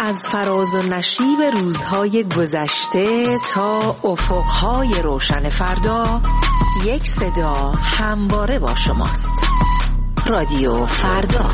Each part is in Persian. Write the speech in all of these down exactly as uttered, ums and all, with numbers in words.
از فراز و نشیب روزهای گذشته تا افقهای روشن فردا، یک صدا همواره با شماست. رادیو فردا.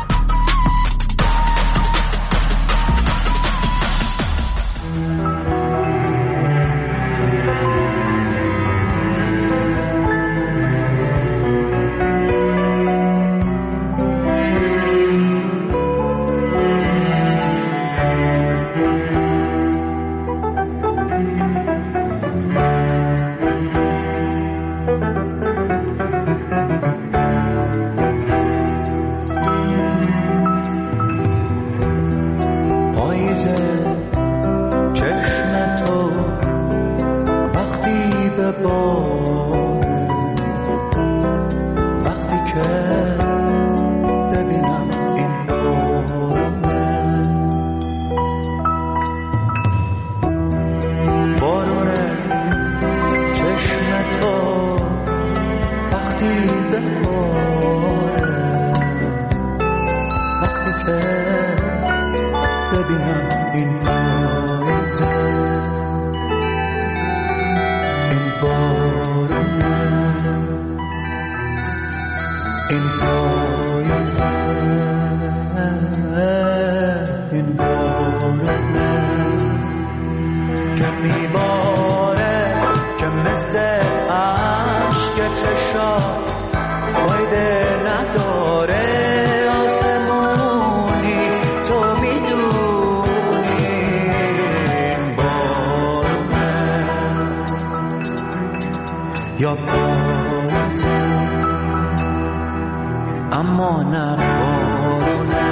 اما نه بارونه،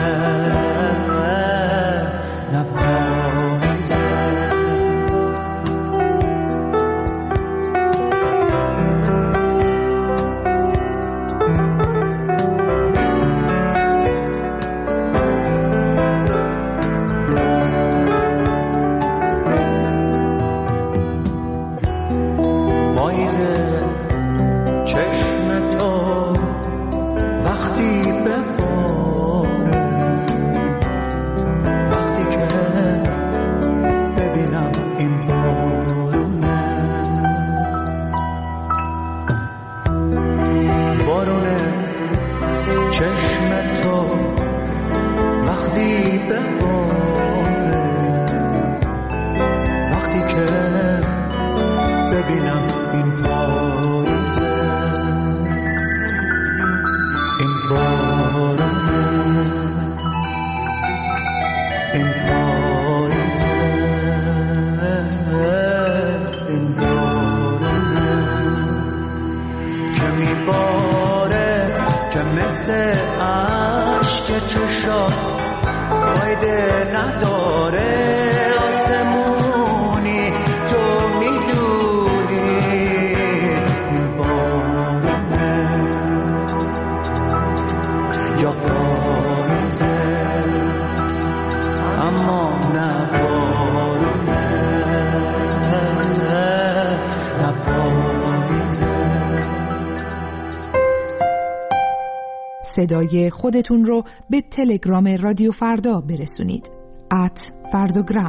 نه پاییزه. پاییزه چشم تو وقتی بباره، وقتی که ببینم این بارونه، بارونه چشم تو وقتی بباره، وقتی که ببینم این پاییزه، این بارونه، این پاییزه، این بارونه که میباره، که مثل عشق چشات فایده نداره. آسمونی تو میدونی این بارونه یا پاییزه، اما نه بارونه، نه پاییزه. صدای خودتون رو به تلگرام رادیو فردا برسونید. ات فردوگرام.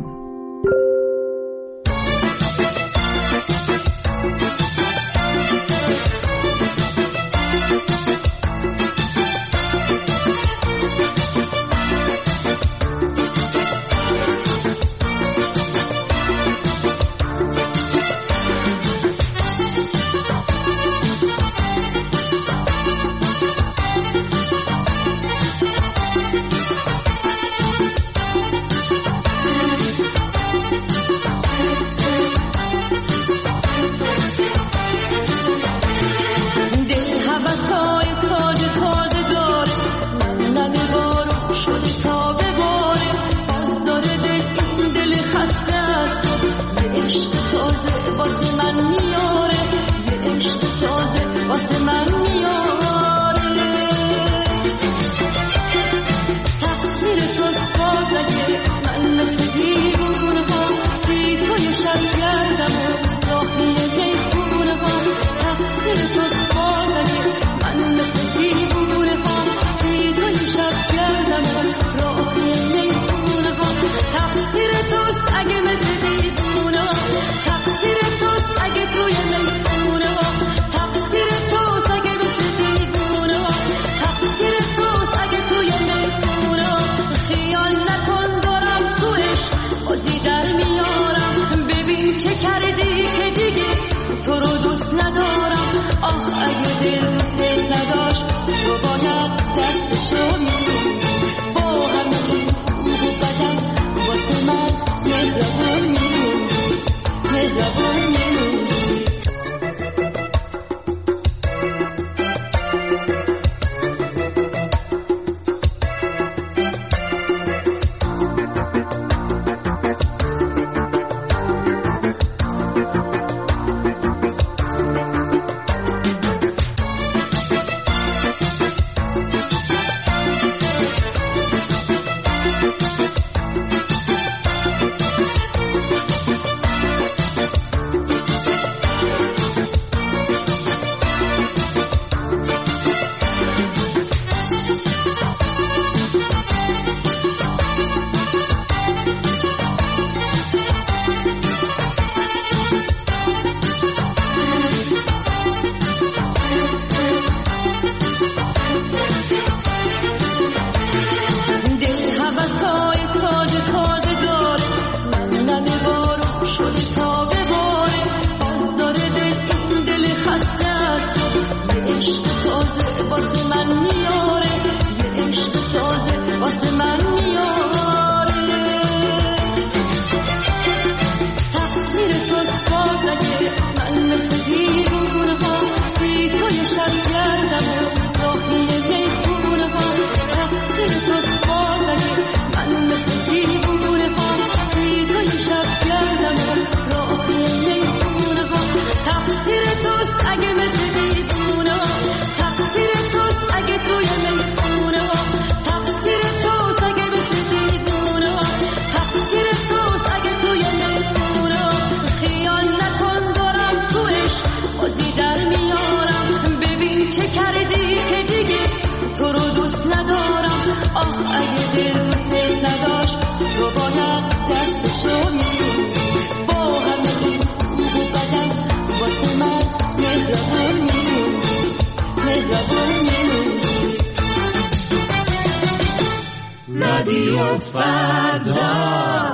رادیو فردا.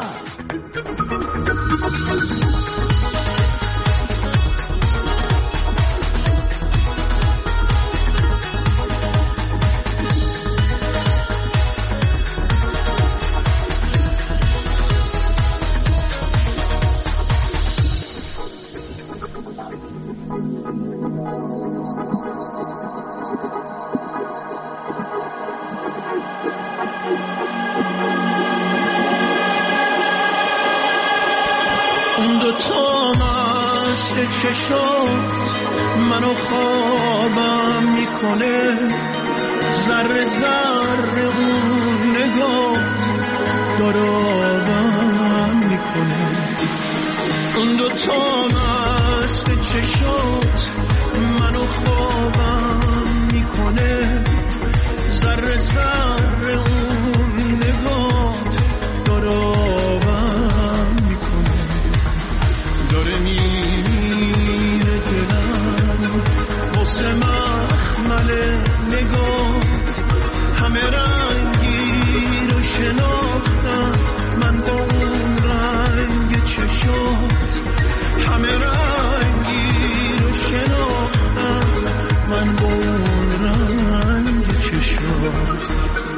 چه شد منو خوابم میکنه، ذره ذره اون نگات داره آبم میکنه. اون دوتا مست چه شد منو خوابم میکنه، ذره ذره اون نگات داره آبم میکنه. داره می واسه مخمل نگات همه رنگی رو شناختم من با اون رنگ چشات، همه رنگی رو شناختم من با اون رنگ چشات.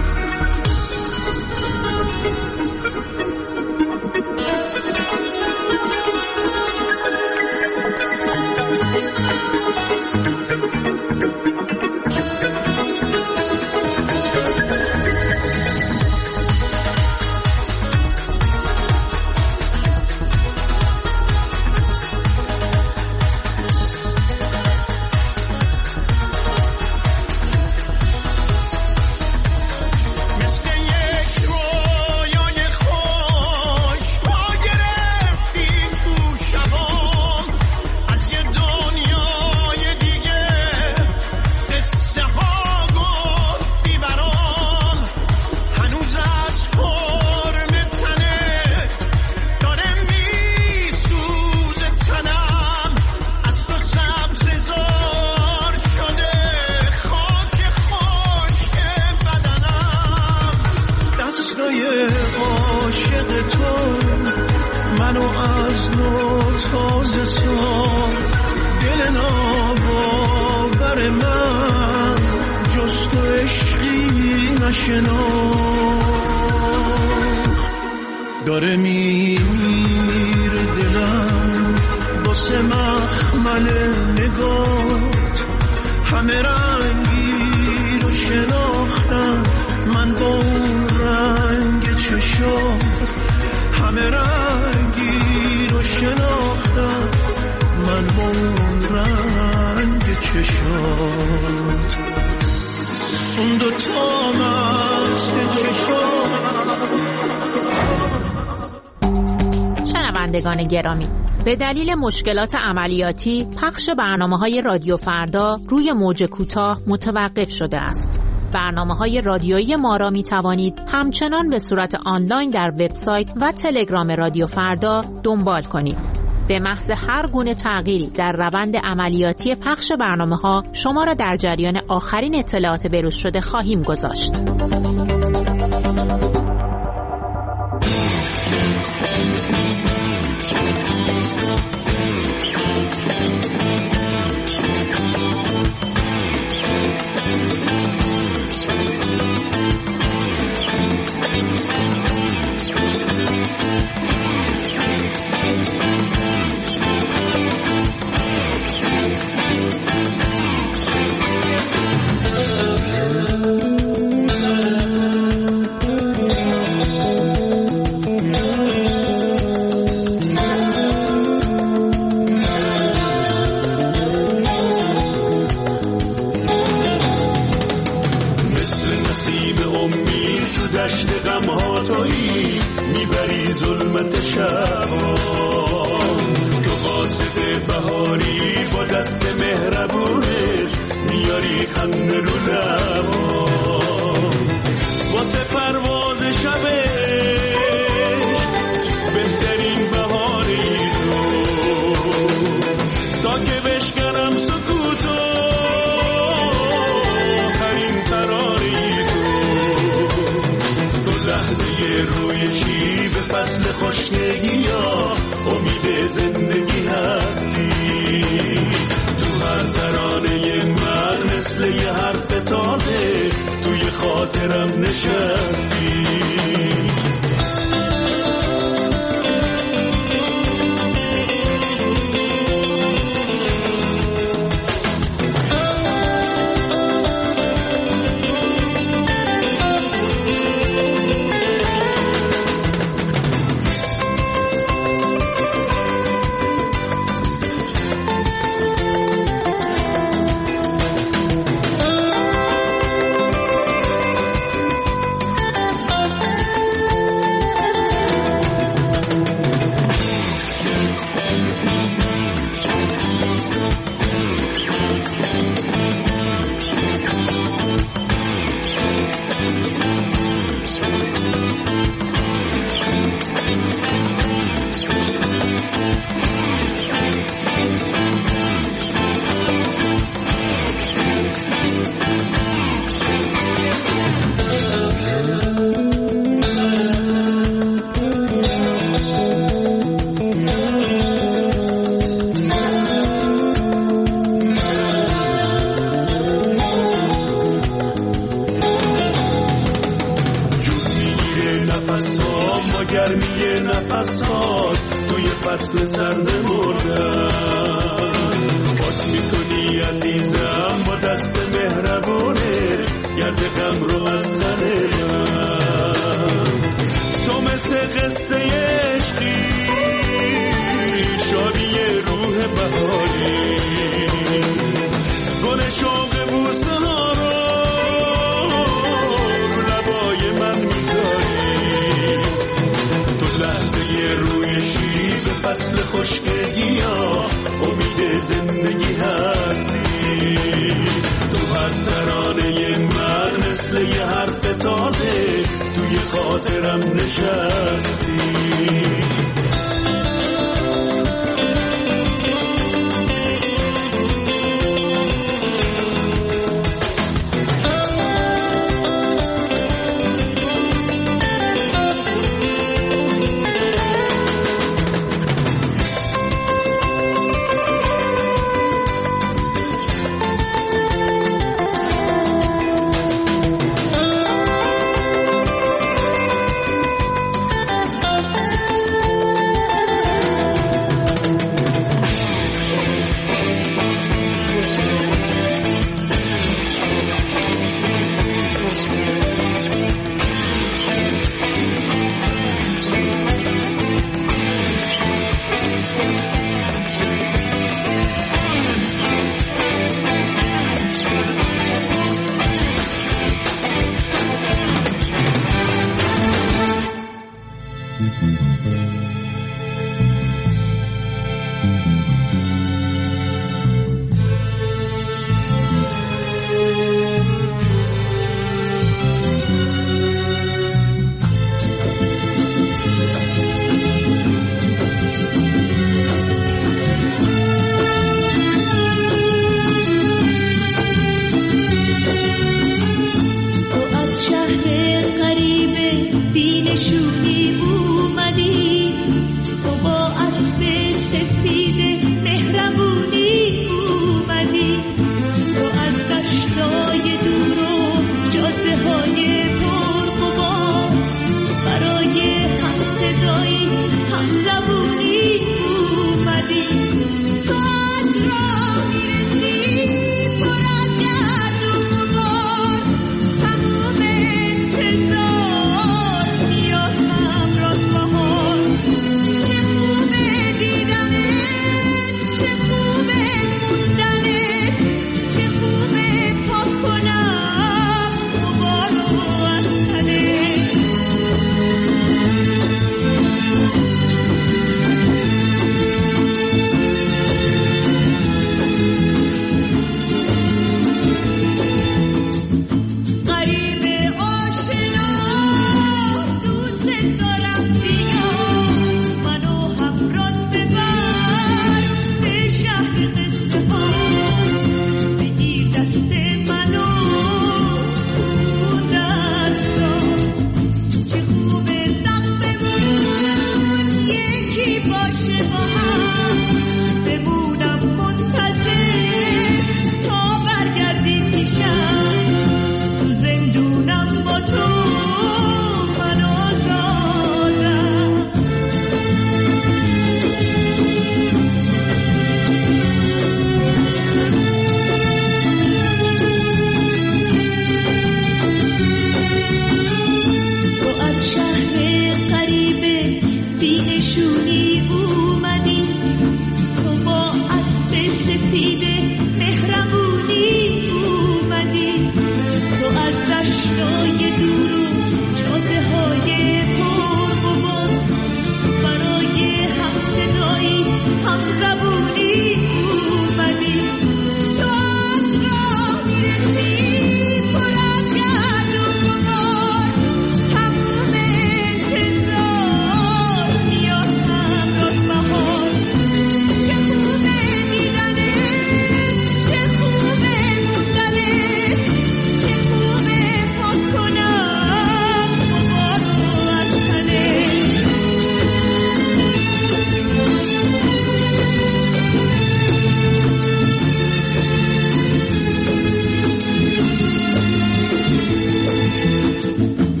داره میمیره دلم واسه مخمل نگات، همه رنگی رو شناختم من با اون رنگ چشات، همه رنگی رو شناختم من با اون رنگ چشات. اون دوتا مست چشات. شنوندگان گرامی، به دلیل مشکلات عملیاتی پخش برنامه‌های رادیو فردا روی موج کوتاه متوقف شده است. برنامه‌های رادیویی ما را می‌توانید همچنان به صورت آنلاین در وبسایت و تلگرام رادیو فردا دنبال کنید. به محض هر گونه تغییری در روند عملیاتی پخش برنامه‌ها شما را در جریان آخرین اطلاعات بروز شده خواهیم گذاشت. روی شیب فصل خشکگی یا امید زندگی هستی. تو هر ترانه من مثل یه حرف تازه توی خاطرم نشستی.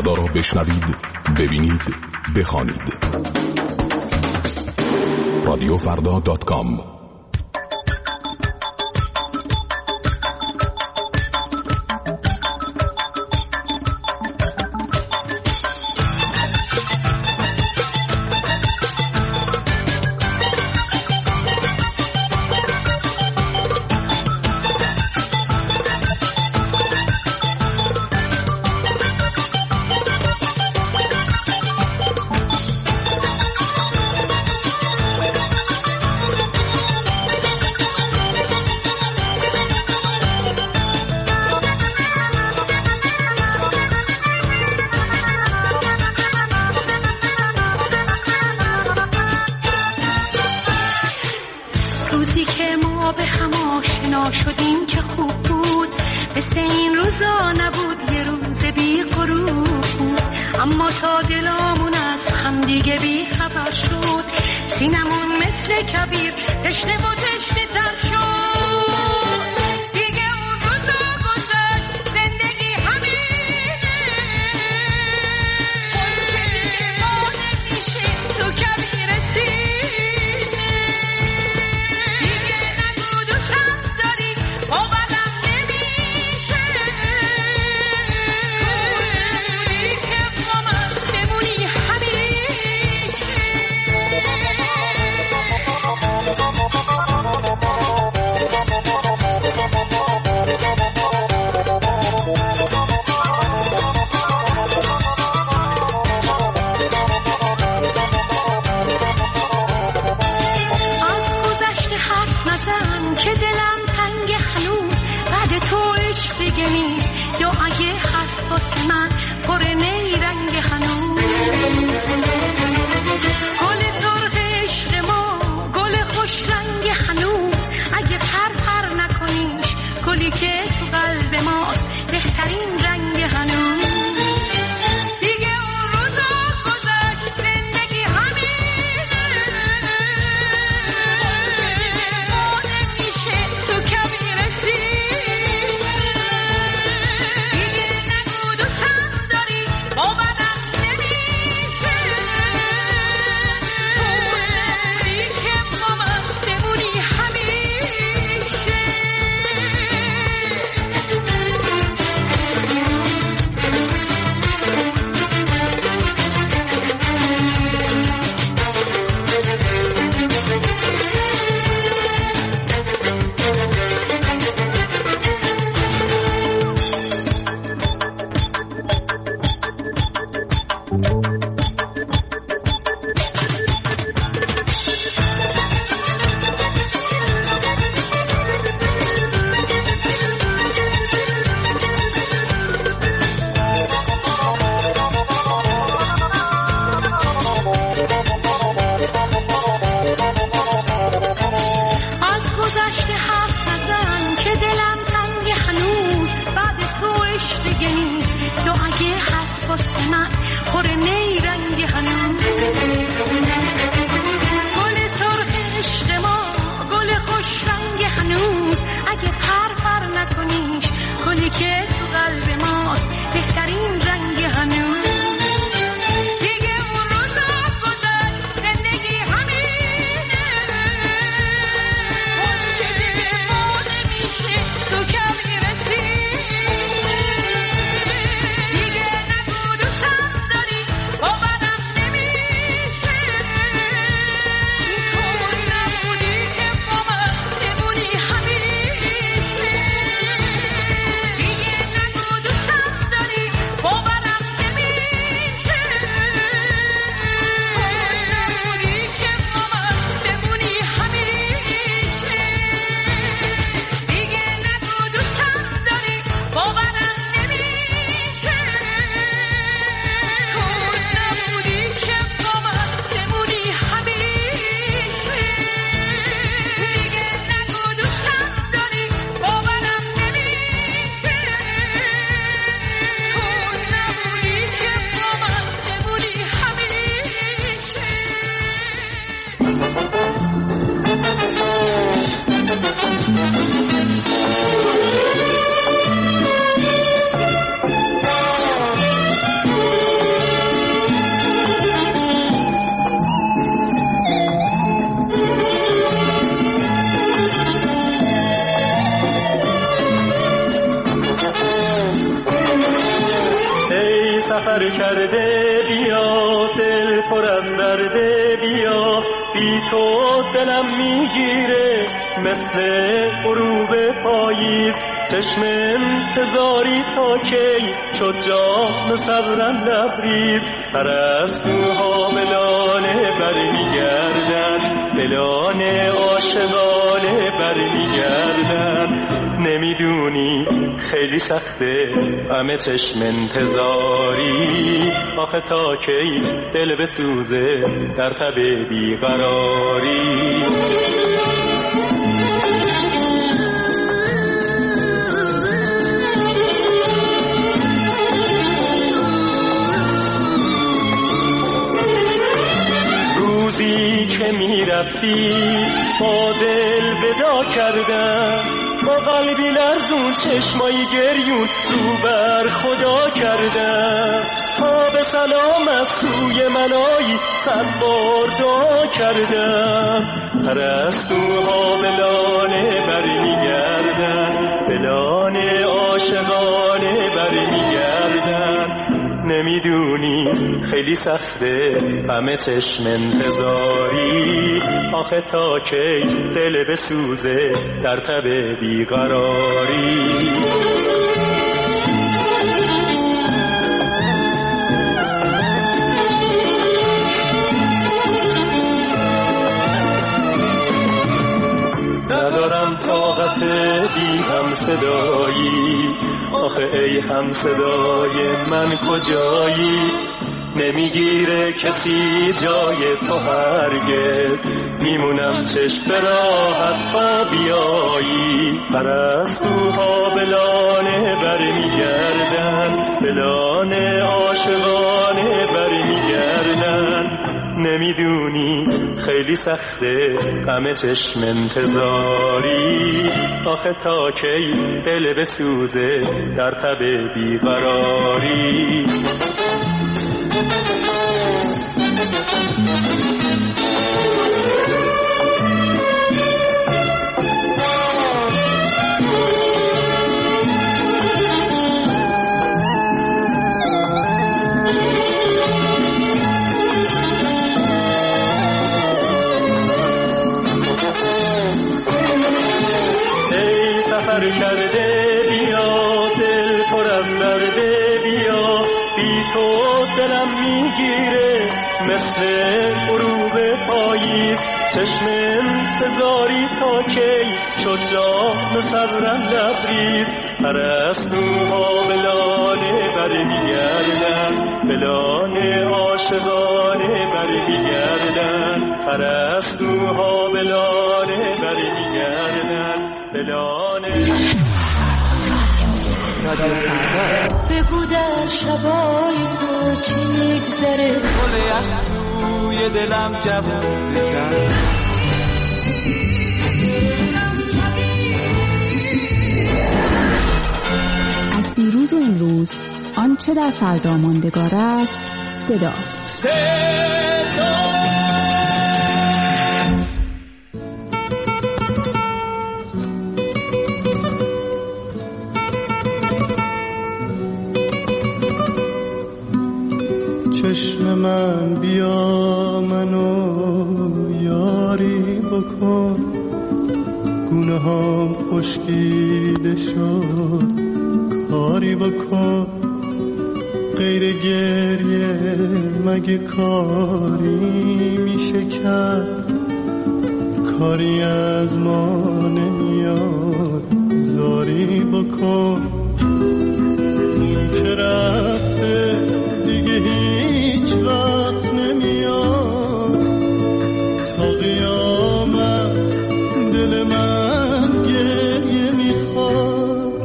فردا را بشنوید، ببینید، بخوانید. رادیو فردا دات کام. کرده بیا، بی تو دلم میگیره مثل غروب پاییز. چشم انتظاری تا کی شد جام صبرم لبریز. پرستوها ملانه برمیگردن، دلان عاشقانه برمیگردن. نمیدونی خیلی سخته همه چشم انتظاری، آخه تا کی دل بسوزه در تب بیقراری. روزی که میرفتی با دل ودا کردم، با قلبی لرزون چشمایی گریون رو بر خدا کردم. تا به سلام از سوی منایی صد بار دعا کردم. پرستوها بلانه برمیگردن، بلانه عاشقانه برمیگردن. نمیدونی خیلی سخته همه چشم انتظاری، آخه تا کی دل بسوزه در تب بیقراری. ندارم طاقت بی هم صدایی، آخه ای هم صدای من کجایی؟ نمیگیره کسی جای تو هرگز، میمونم چشم به راحت تا بیایی. پرستوها بلانه برمیگردن، بلانه عاشقانه برمیگردن. نمیدونی خیلی سخته همه چشم انتظاری، آخه تا کی دل بسوزه در تب بیقراری. کرده بیا، دل پر از درده بیا، بی تو دلم میگیره مثل غروب پاییز. چشم انتظاری تا کی شد جام صبرم لبریز. پرستوها بلانه برمیگردن، بلانه عاشقانه برمیگردن. پرستوها بلانه برمیگردن، بلانه. بگو در شبای تو چی میگذره، گل یخ توی دلم جوون بکن. از دیروز و امروز آنچه در فردا ماندگار است صداست. چشم من بیا منو یاری بکن، گونه هم خشکیده شد کاری بکن. غیر گریه مگه کاری میشه کرد، کاری از ما نمیاد زاری بکن. این که رفته دیگه هیچ وقت نمیاد، تا قیامت دل من گریه میخواد.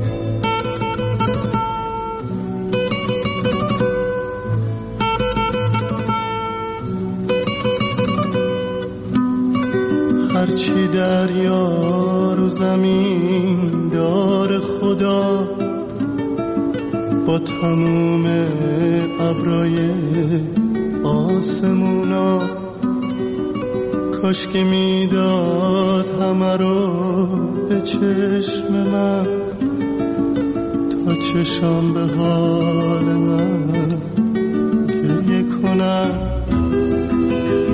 هرچی دریا رو زمین دار خدا، با تموم ابرای آسمونا، کاش که میداد همه رو به چشم من، تا چشم به حال من گریه کنم.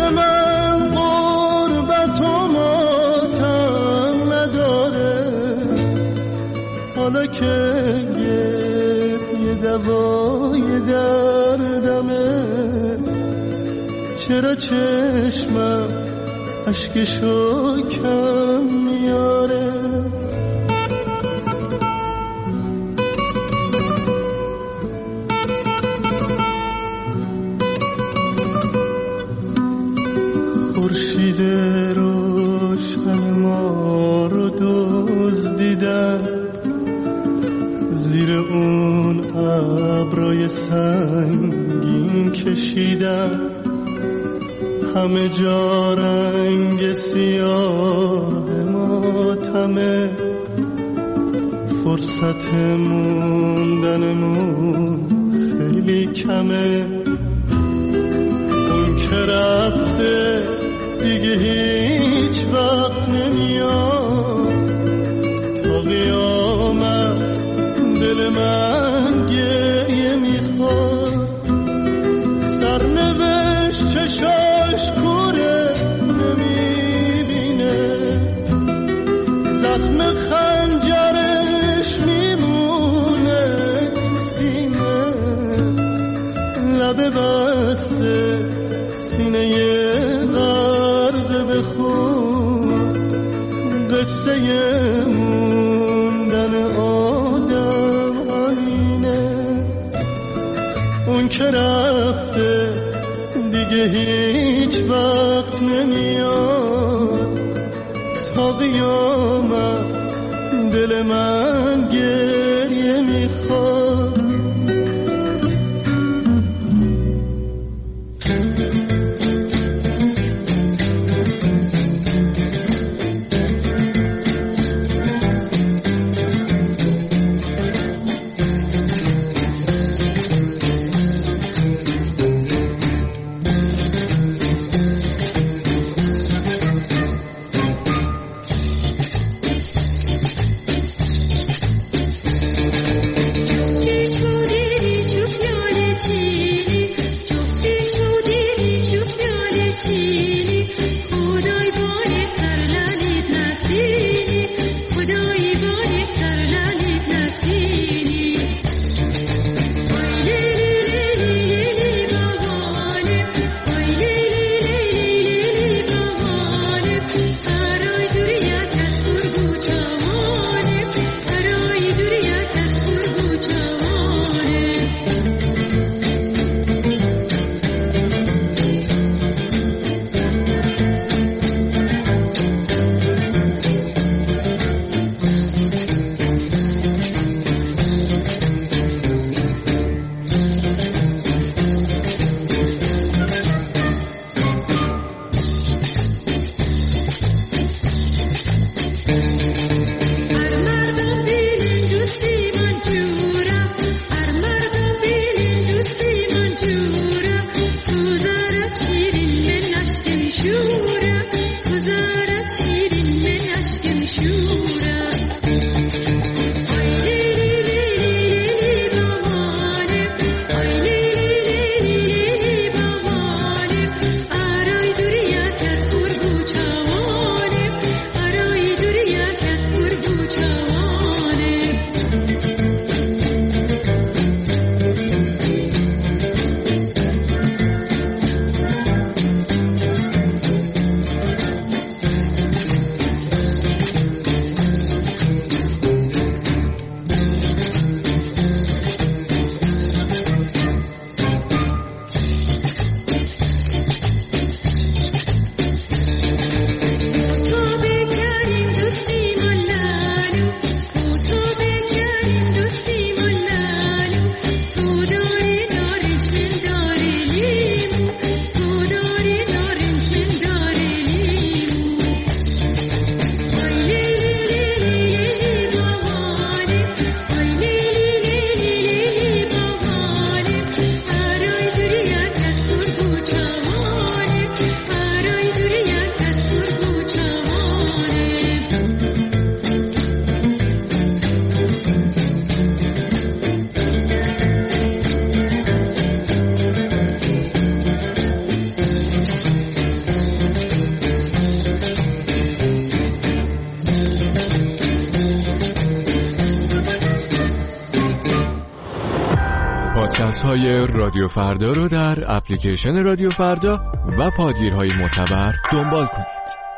دل من غربت و ماتم نداره، حالا که یه دوای دردمه، چرا چشمم اشکشو کم میاره؟ خورشید روشن ما رو دزدیدن، زیر اون ابرای سنگین کشیدن، همه جا رنگ سیاه ماتمه، فرصت موندنمون خیلی کمه. اون که رفته دیگه هیچ وقت نمیاد، تا قیامت دل من گریه میخواد. سرنوشت چشاش کوره نمیبینه، زخم خنجرش میمونه تو سینه، لب بسته سینه غرق به خون، قصه موندن آدم همینه. اون که رفته دیگه هیچ وقت نمیاد، تا قیامت دل من گریه میخواد. پادکست های رادیو فردا رو در اپلیکیشن رادیو فردا و پادگیرهای معتبر دنبال کنید.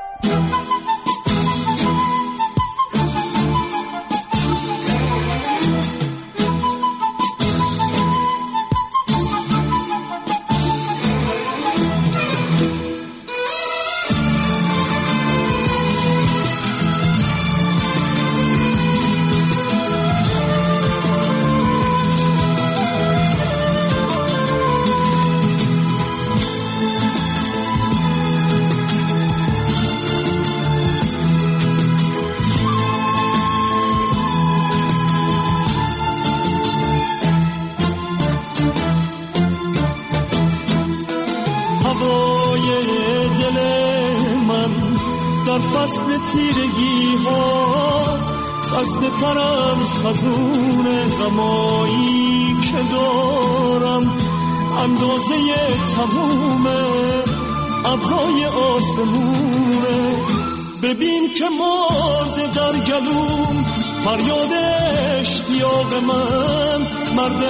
تیرگی ها خسته ترم خزون غمایی که دارم، اندازه تموم ابرهای آسمونه. ببین که مرده در گلوم فریاد اشتیاق من، مرد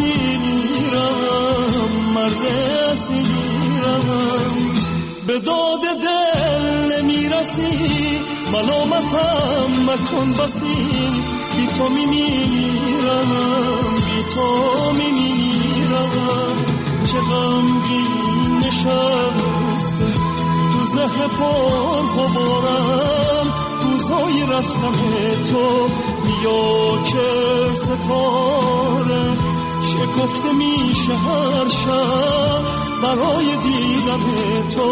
اسیرم مرد اسیرم، به داد دل نمیرسی ملامتم مکن بسی، بی تو میمیرم بی تو میمیرم. چه غمگین نشسته تو ذهن پر غبارم، روزای رفتن تو بیا که ستاره شکفته میشه هر شب برای دیدن تو.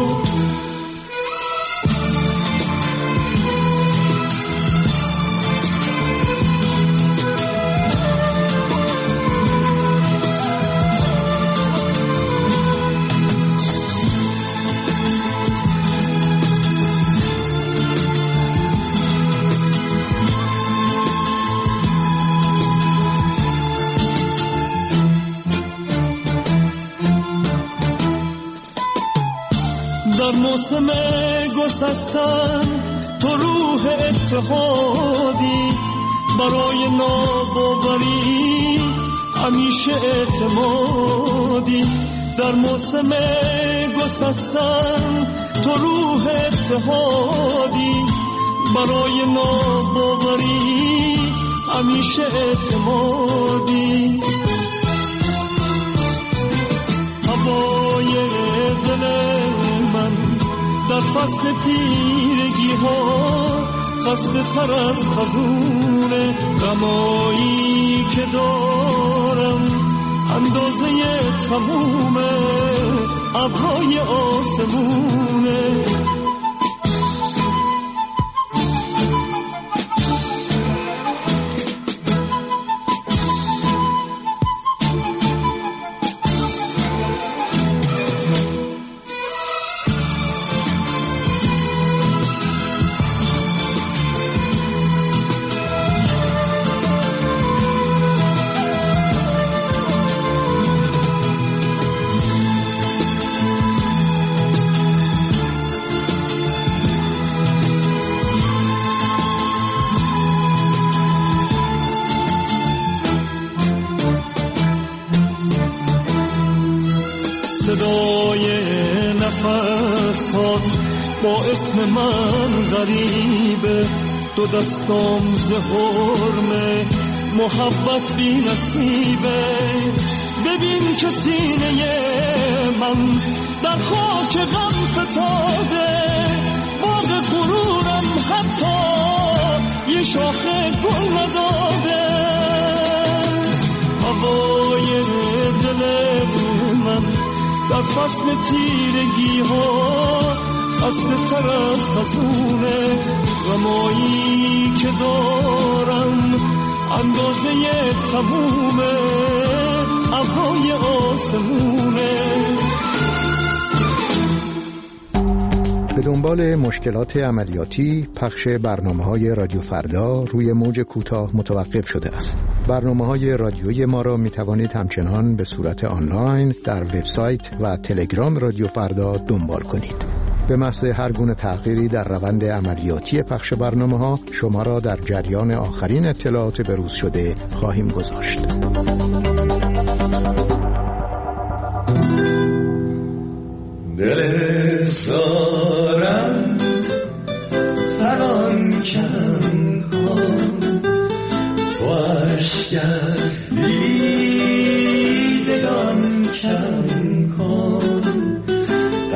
در موسم گسستن تو روح اتحادی، برای ناباوری همیشه اعتمادی. در موسم گسستن تو روح اتحادی، برای ناباوری همیشه اعتمادی. هوای دل در فصل تیرگی ها خسته تر از خزون غمایی که دارم، اندازه تموم ابرهای آسمونه. صدای نفسات با اسم من غریبه، دو دستام زهرمه محبت بی نصیبه. ببین که سینه من در خاک غم فتاده، باغ غرورم حتی یه شاخه گل نداده. هوای دل من در فصل تیرگی ها خسته تر از خزونه غمایی که دارم، اندازه تموم ابرهای آسمونه. به دنبال مشکلات عملیاتی پخش برنامه‌های رادیو فردا روی موج کوتاه متوقف شده است. برنامه‌های رادیویی ما را می‌توانید همچنان به صورت آنلاین در وبسایت و تلگرام رادیو فردا دنبال کنید. به محض هر گونه تغییری در روند عملیاتی پخش برنامه‌ها شما را در جریان آخرین اطلاعات بروز شده خواهیم گذاشت.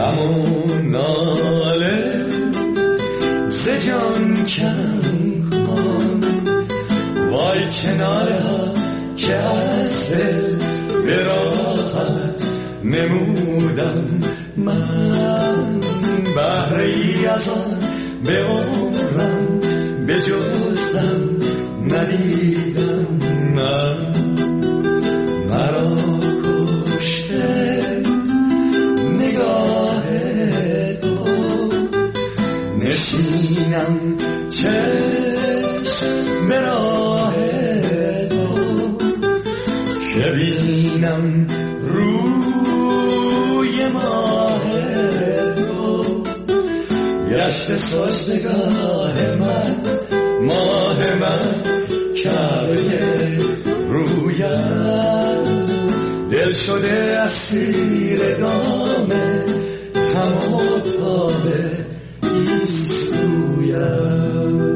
غم ناله ز جان کم کن، وای کناره ها که از دل به راحت نمودم من، بهره ای از آن به عمرم به جزم ندیدم من. مرا کشته نگاه تو، نشینم چشم به راه تو، که بینم روی ماه تو، گشت سجدگاه من ماه من، کعبه رویت دل شده اسیر دامه هماتاب ایستویت.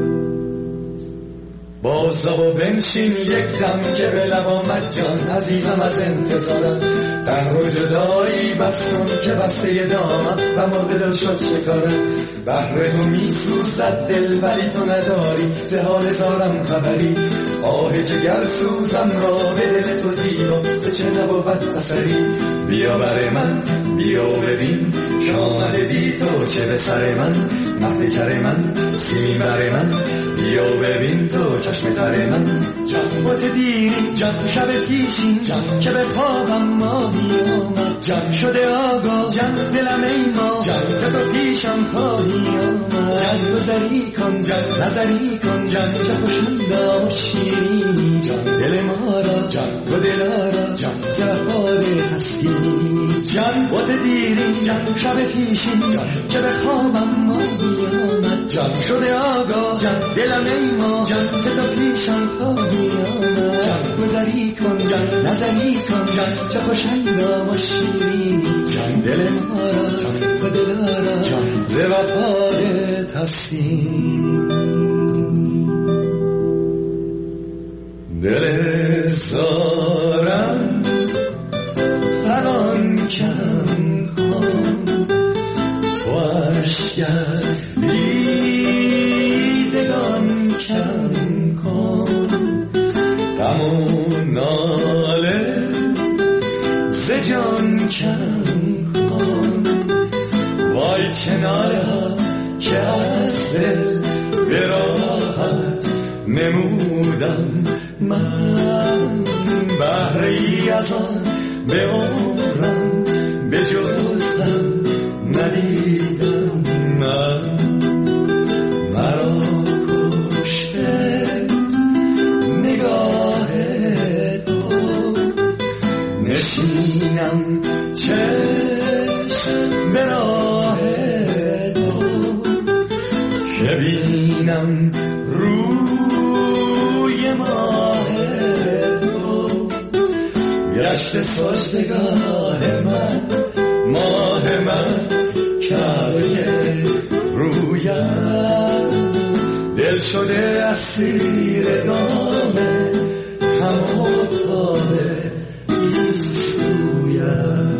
بازا و بنشین یک دم که به لب آمد جان، عزیزم از انتظارم قهر و جدایی بس کن که بسته دامم و مرد دل شد شکارم. بهر تو می سوزد دل ولی تو نداری ز حال زارم خبری، آه جگر سوزم را به دل تو زیبا ز چه نبود اثری. بیا بر من بیا ببین که آمده بی تو چه به سر من، مهد کر من سیمین بر من، بیا ببین تو چشم در من. جان بات دیری جان شب پیشین جان که به خوابم ماهی آمد، جان شده آگاه جان دلم ای ما جان که تو پیشم خواهی آمد. جان گذری کن جان نظری کن جان که خوشون داشت شیرینی، جان دل ما را جان تو دلارا جان زفاده هستی. جان بات دیری جان شب پیشین جان که به خوابم ماهی آمد، جان شده آگاه جان دلم ای ما جان که تو پیشم خواهی آمد. جان گذری کن جان نظری کن جان چه خوشندام و شیرینی، جان دل ما را جان تو دلارا جان ز وفادت هستی. دل زارم فران کم کن، خوشگ از دیدگان کم کن، غم و ناله ز جان کم کن، وای کناره ها که از دل به راحت نمودم من، بهره ای از آن به عمرم به جزم ندیدم من. مرا کشته نگاه تو، نشینم چشم به راه تو، که بینم روی ماه تو، گشت سجدگاه من ماه من، کعبه رویت دل شده اسیر دامه هماتاب ایستویت.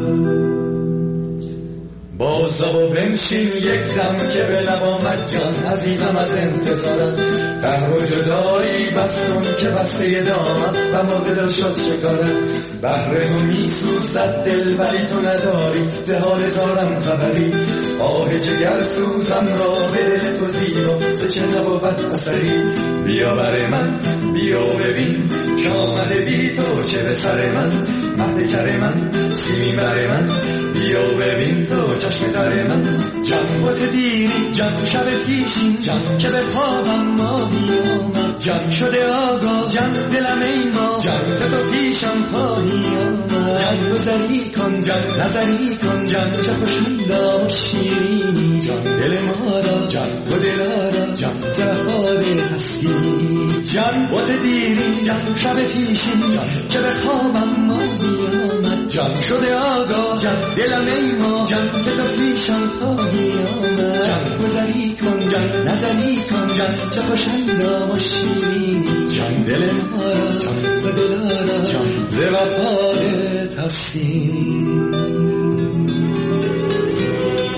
بازا و بنشین یک دم که به لب آمد جان، عزیزم از انتظارم قهر و جدایی بس کن که بسته دامم و مرد دل شد شکارم. بهر تو می سوزد دل ولی تو نداری ز حال زارم خبری، آه جگر سوزم را به دل تو زیبا ز چه نبود اثری. بیا بر من بیا ببین که آمده بی تو چه به سر من، مهد کر من سیمین بر من، بیا ببین تو چشم در من. جان بات دیری جان شب پیشین جان که به خوابم ماهی آمد، جان شده آگاه جان دلم ای ما جان که تو پیشم خواهی آمد. جان گذری کن جان نظری کن جان چه خوشون داشت شیرینی، جان دل ما را جان تو دلارا جان زفاده هستی. جان بات دیری جان شب پیشین جان که به خوابم ماهی آمد، جان شده آگاه جان دلم ای ما جان که تو پیشم خواهی آمد. جان گذری کن جان نظری کن جان چه خوشندام و شیرینی، جان دل ما را جان تو دلارا جان ز وفادت هستی.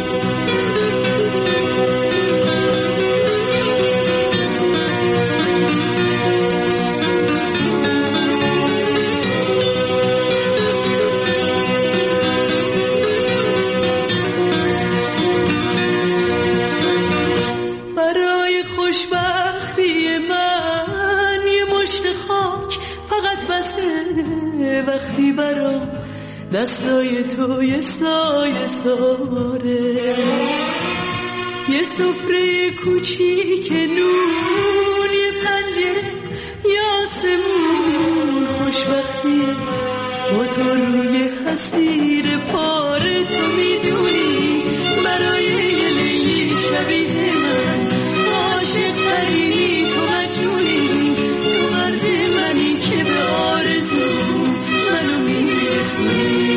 دستای تو یه سایه ساره، یه سفره کوچیک نون، یه پنجره یاسمون، خوشبختی با تو روی حسیر پاره. تو میدونی برای یه لیلی شبیه من عاشق ترینی، تو مجنونی، تو مرد منی که به آرزو منو میرسونی.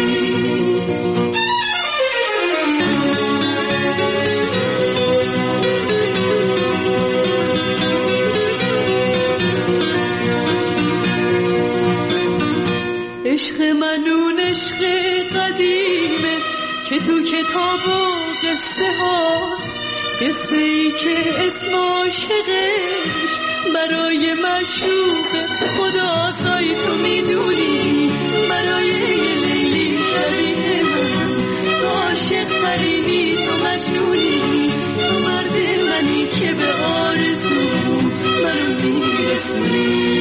عشق منون عشق قدیمه که تو کتاب و قصه هاست، قصه ای که اسم عاشقش برای معشوق خداست. آی تو میدونی برای یه لیلی شبیه من عاشق ترینی، تو مجنونی، تو مرد منی که به آرزو منو میرسونی.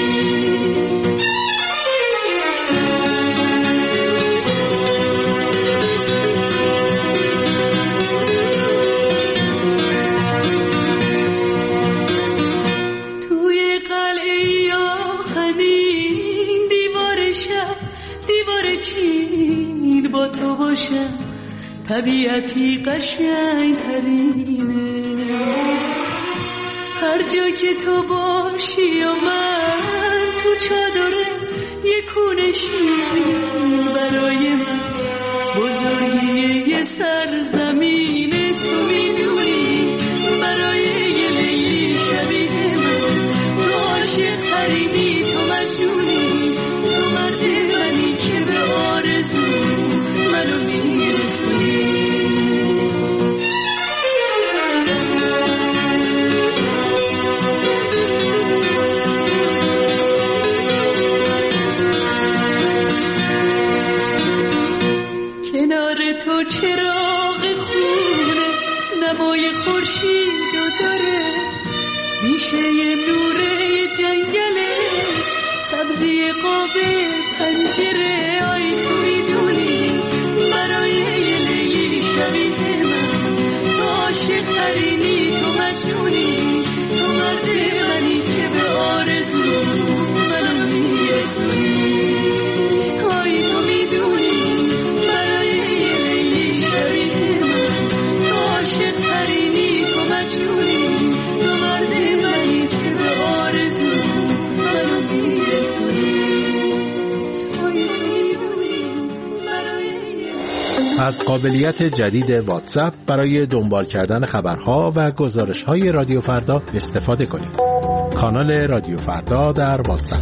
با تو باشم طبیعتی قشنگ ترینه، هر جا که تو باشی و من تو چادره یه کونه شیرین برای من بزرگی یه سرزمینه. تو میدونی برای یه لیلی شبیه من تو عاشق ترینی، تو مجنونی، تو مرد منی که به آرزو منو میرسونی. کنار تو چراغ خونه نمای خورشید داره، میشه نوره جنگله سبزی قابل پنجره. آی تو میدونی برای یه لیلی شبیه من تو عاشق ترینی، تو مجنونی، تو مرد منی که به آرزو منو میرسونی. آی تو میدونی برای یه لیلی شبیه من تو عاشق ترینی، تو مجنونی، تو مرد منی که به آرزو منو میرسونی. از قابلیت جدید واتساپ برای دنبال کردن خبرها و گزارش‌های رادیو فردا استفاده کنید. کانال رادیو فردا در واتساپ.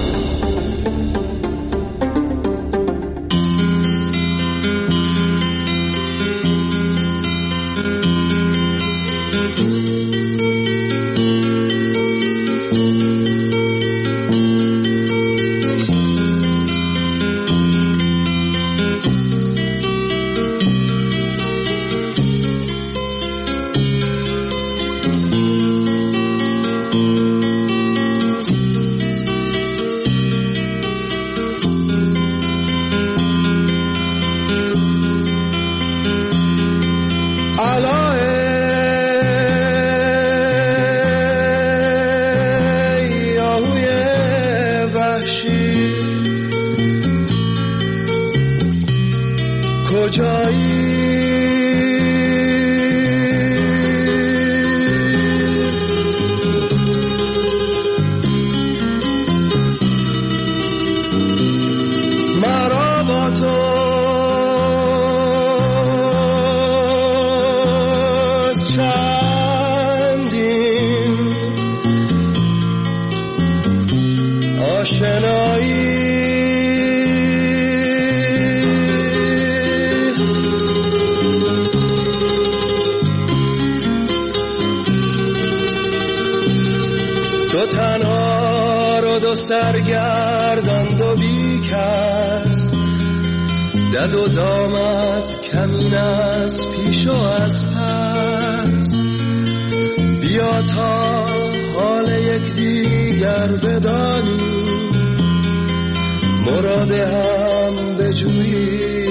سرگردان و بیکس دد و دامت کمین از پیش و از پس، بیا تا حال یک دیگر بدانی مراد هم بجویی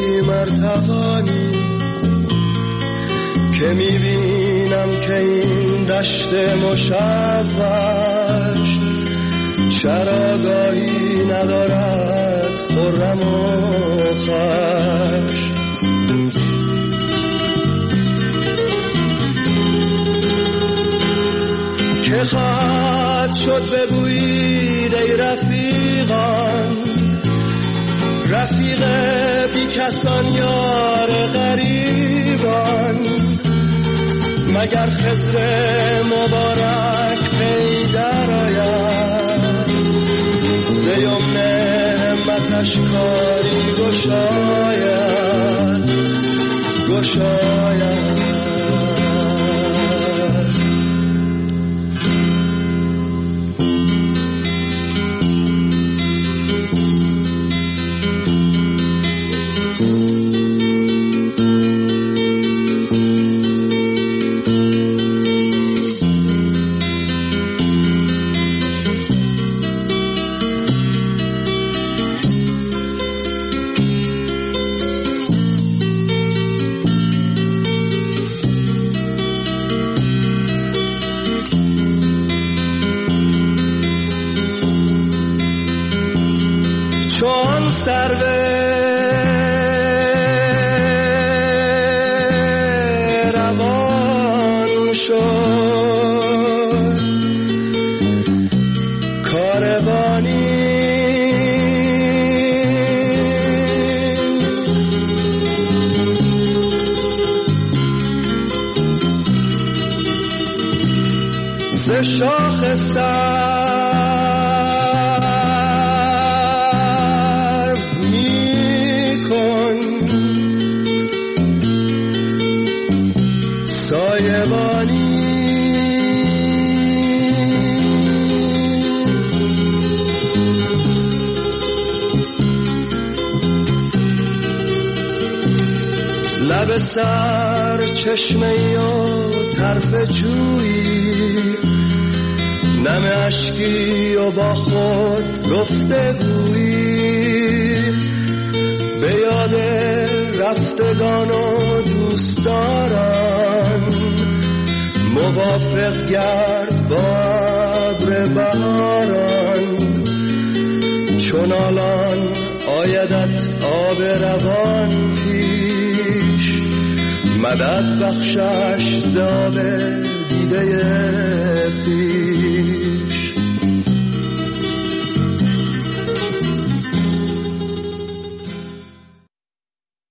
ارتوانی که میبینم که این دشت مشوش چراگاهی ندارد خرم و خوش. که خواهد شد بگویید ای رفیقان، رفیق بی کسان یار غریبان، مگر خضر مبارک پی در آید ز یمن همتش کاری گشاید گشاید. چون سرو روان شد کاروانی، ز شاخ سر لب سر چشمه و طرف جویی، نم اشکی و با خود گفته گویی، به یاد رفتگان و دوستداران موافق گرد با ابر بهاران. چون الان آیدت آب روان پیش، مدد بخشش ز آب دیده خویش.